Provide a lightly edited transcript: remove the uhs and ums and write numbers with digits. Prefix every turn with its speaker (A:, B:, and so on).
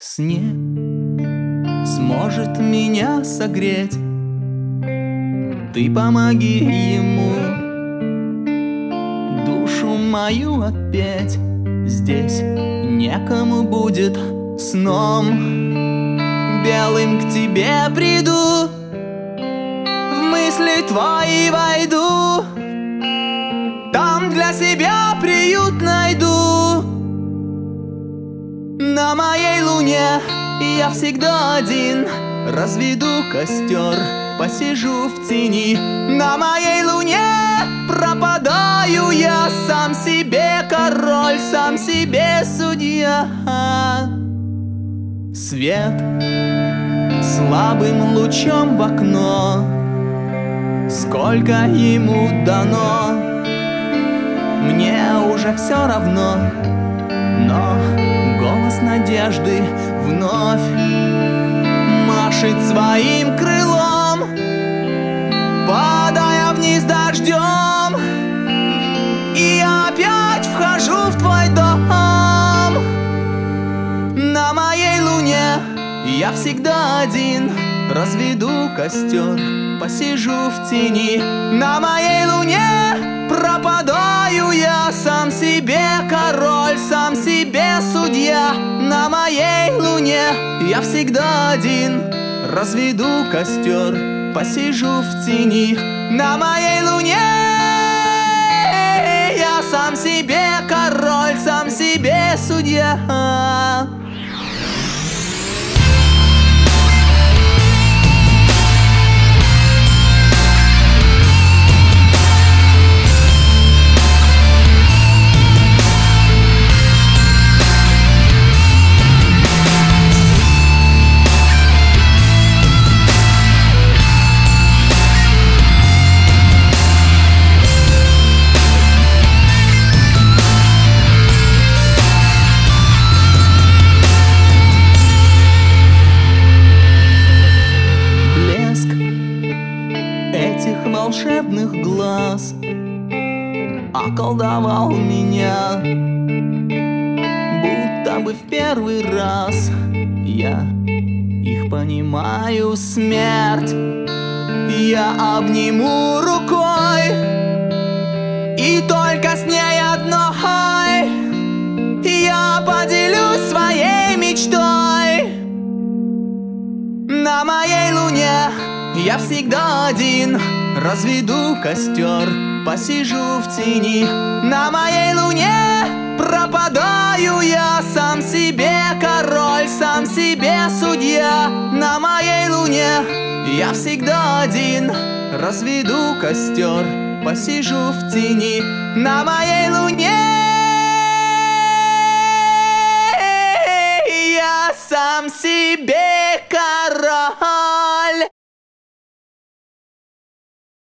A: сне сможет меня согреть. Ты помоги ему душу мою отпеть. Здесь некому будет сном белым к тебе приду, в мысли твои войду, там для себя приют найду. На моей луне я всегда один, разведу костер, посижу в тени. На моей луне пропадаю я, сам себе король, сам себе судья. Свет слабым лучом в окно, сколько ему дано, мне уже все равно. Но голос надежды вновь машет своим крылом, падая вниз дождем, и опять вхожу в твой дом. На моей луне я всегда один, разведу костер, посижу в тени. На моей луне пропадаю я, сам себе король, сам себе судья. На моей луне я всегда один, разведу костер, посижу в тени. На моей луне я сам себе король, сам себе судья. Этих волшебных глаз околдовал меня, будто бы в первый раз я их понимаю. Смерть я обниму рукой, и только с ней одной я поделюсь своей мечтой. На моей луне я всегда один, разведу костер, посижу в тени. На моей луне пропадаю я, сам себе король, сам себе судья. На моей луне я всегда один, разведу костер, посижу в тени. На моей луне я сам себе